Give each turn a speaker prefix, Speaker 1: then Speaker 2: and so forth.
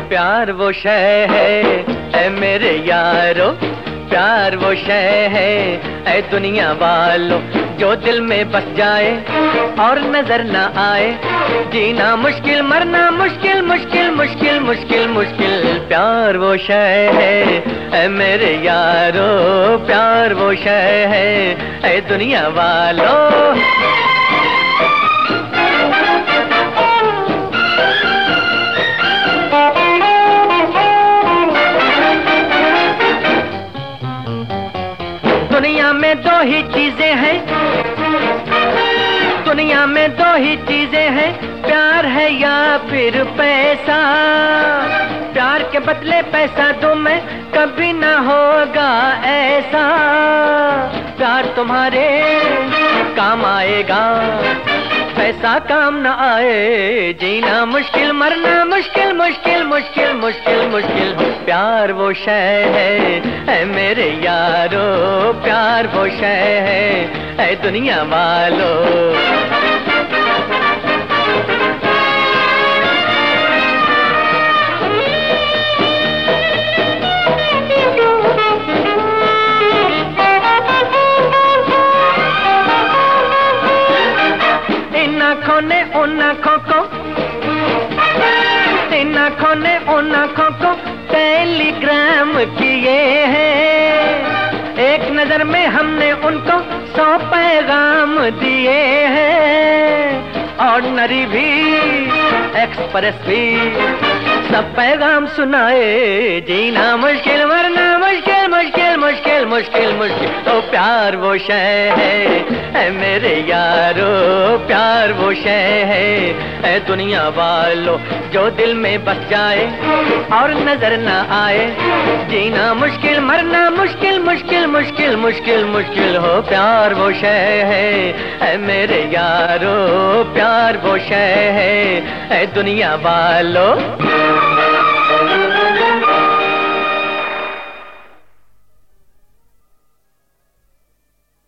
Speaker 1: प्यार वो शय है ऐ मेरे यारो, प्यार वो शय है ऐ दुनिया वालों, जो दिल में बस जाए और नजर ना आए। जीना मुश्किल, मरना मुश्किल, मुश्किल मुश्किल मुश्किल मुश्किल। प्यार वो शय है ऐ मेरे यारो, प्यार वो शय है ऐ दुनिया वालों। दुनिया में दो ही चीजें हैं, दुनिया में दो ही चीजें हैं, प्यार है या फिर पैसा। प्यार के बदले पैसा दूं मैं, कभी ना होगा ऐसा। प्यार तुम्हारे काम आएगा, पैसा काम न आए। जीना मुश्किल, मरना मुश्किल, मुश्किल मुश्किल मुश्किल मुश्किल। प्यार वो शय है ऐ मेरे यारो, प्यार वो शय है ऐ दुनिया वालों। ने उन आँखों को, इन आँखों ने उन आँखों को टेलीग्राम किए हैं। एक नजर में हमने उनको 100 पैगाम दिए हैं। ऑर्डिनरी भी, एक्सप्रेस भी, सब पैगाम सुनाए। जीना मुश्किल, मरना मुश्किल, मुश्किल मुश्किल मुश्किल मुश्किल। तो प्यार वो शय है ऐ मेरे यारो, प्यार वो शय है ऐ दुनिया वालों, जो दिल में बस जाए और नजर ना आए। जीना मुश्किल, मरना मुश्किल, मुश्किल मुश्किल मुश्किल मुश्किल। हो प्यार वो शय है ऐ मेरे यारो, प्यार वो शय है ऐ दुनिया वालों।